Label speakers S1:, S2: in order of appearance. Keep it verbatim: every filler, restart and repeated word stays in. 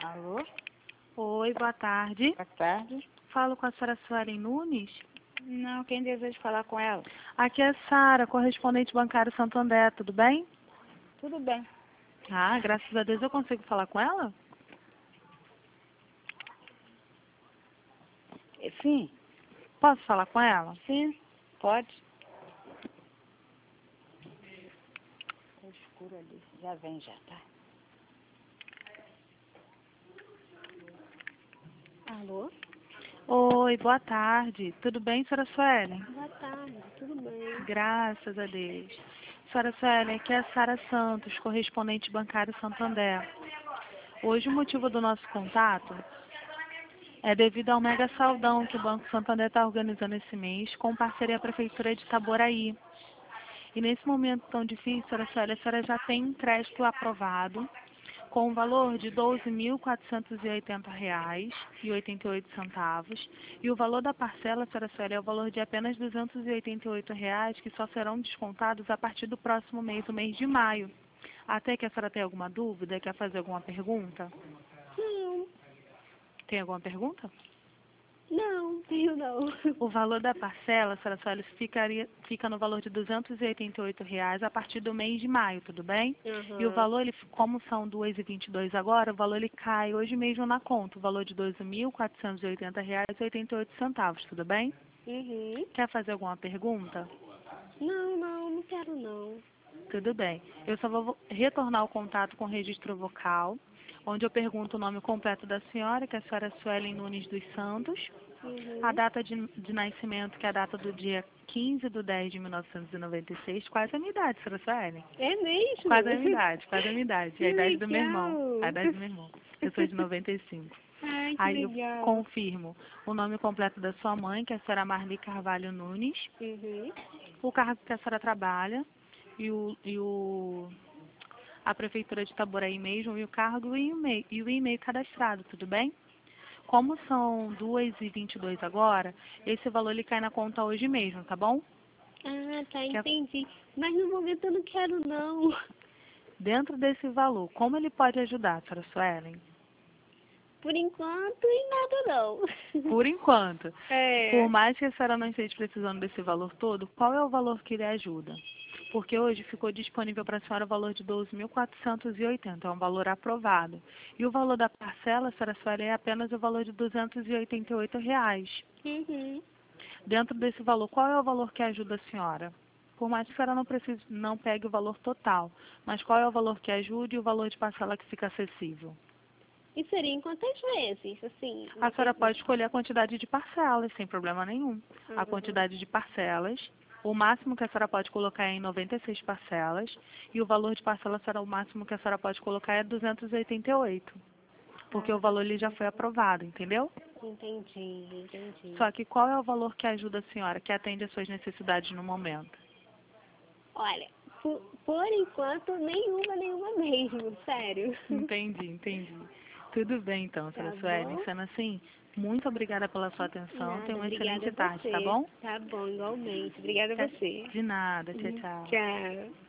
S1: Alô?
S2: Oi, boa tarde.
S1: Boa tarde.
S2: Falo com a senhora Suelen Nunes.
S1: Não, quem deseja falar com ela?
S2: Aqui é Sara, correspondente bancário Santo André, tudo bem?
S1: Tudo bem.
S2: Ah, graças a Deus eu consigo falar com ela?
S1: Eh, Sim,
S2: Posso falar com ela?
S1: sim, pode. Tá escuro ali. Já vem, já, tá? Alô?
S2: Oi, boa tarde. Tudo bem, senhora Suelen?
S1: Boa tarde, tudo bem.
S2: Graças a Deus. Senhora Suelen, aqui é a Sara Santos, correspondente bancário Santo André. Hoje o motivo do nosso contato é devido ao mega saldão que o Banco Santo André está organizando esse mês com parceria com a Prefeitura de Itaboraí. E nesse momento tão difícil, senhora Suelen, a senhora já tem um crédito aprovado com o valor de doze mil quatrocentos e oitenta reais e oitenta e oito centavos. E o valor da parcela, senhora Suelen, é o valor de apenas duzentos e oitenta e oito reais, que só serão descontados a partir do próximo mês, o mês de maio. Até que a senhora tem alguma dúvida, quer fazer alguma pergunta?
S1: Não,
S2: Tem alguma pergunta?
S1: não, tenho não.
S2: O valor da parcela, senhora Suelen, ficaria, fica no valor de duzentos e oitenta e oito reais a partir do mês de maio, tudo bem? E o
S1: Uhum.
S2: valor, ele, como são duas e vinte e dois agora, o valor ele cai hoje mesmo na conta, o valor de doze mil quatrocentos e oitenta reais e oitenta e oito centavos, tudo bem?
S1: Uhum.
S2: Quer fazer alguma pergunta?
S1: Não, não, não quero não.
S2: Tudo bem. Eu só vou retornar o contato com o registro vocal, onde eu pergunto o nome completo da senhora, que é a senhora Suelen Nunes dos Santos, a
S1: Uhum.
S2: data de, de nascimento, que é a data do dia quinze de dez de mil novecentos e noventa e seis, quase a minha idade, senhora Suelen.
S1: É mesmo?
S2: Quase a minha idade, quase a minha idade.
S1: Que
S2: É a idade do meu irmão. A
S1: legal.
S2: idade do meu irmão. Eu sou de noventa e cinco.
S1: Ai, que
S2: Aí eu
S1: legal.
S2: confirmo o nome completo da sua mãe, que é a senhora Marli Carvalho Nunes,
S1: Uhum.
S2: o cargo que a senhora trabalha e o, e o a prefeitura de Itaboraí mesmo, e o cargo e o e-mail, e o e-mail cadastrado, tudo bem? Como são duas e vinte e dois agora, esse valor ele cai na conta hoje mesmo, tá bom?
S1: Ah, tá,
S2: Que é
S1: entendi. Mas no momento eu não quero não.
S2: dentro desse valor, como ele pode ajudar, senhora Suelen?
S1: Por enquanto, e nada não.
S2: Por enquanto. Por
S1: É.
S2: mais que a senhora não esteja precisando desse valor todo, qual é o valor que lhe ajuda? Porque hoje ficou disponível para a senhora o valor de doze mil quatrocentos e oitenta, é um valor aprovado. E o valor da parcela, senhora Suelen, é apenas o valor de duzentos e oitenta e oito reais.
S1: Uhum.
S2: Dentro desse valor, qual é o valor que ajuda a senhora? Por mais que a senhora não, precise, não pegue o valor total, mas qual é o valor que ajuda e o valor de parcela que fica acessível?
S1: E seria em quantas vezes, assim?
S2: A senhora
S1: esse-
S2: pode escolher a quantidade de parcelas, sem problema nenhum. A
S1: Uhum.
S2: quantidade de parcelas, o máximo que a senhora pode colocar é em noventa e seis parcelas, e o valor de parcela será o máximo que a senhora pode colocar é duzentos e oitenta e oito, porque o
S1: Ah,
S2: valor ele já foi aprovado, entendeu?
S1: entendi, entendi.
S2: Só que qual é o valor que ajuda a senhora, que atende às suas necessidades no momento?
S1: Olha, por, por enquanto, nenhuma, nenhuma mesmo, sério.
S2: Entendi, entendi. Tudo bem então,
S1: Tá
S2: senhora Suelen.
S1: bom?
S2: Sendo assim, muito obrigada pela sua atenção. Tenha
S1: Nada,
S2: uma
S1: obrigada a
S2: excelente tarde, tá
S1: você.
S2: bom?
S1: Tá bom, igualmente. Obrigada a
S2: Tchau-
S1: você.
S2: De nada, tchau, tchau.
S1: Tchau.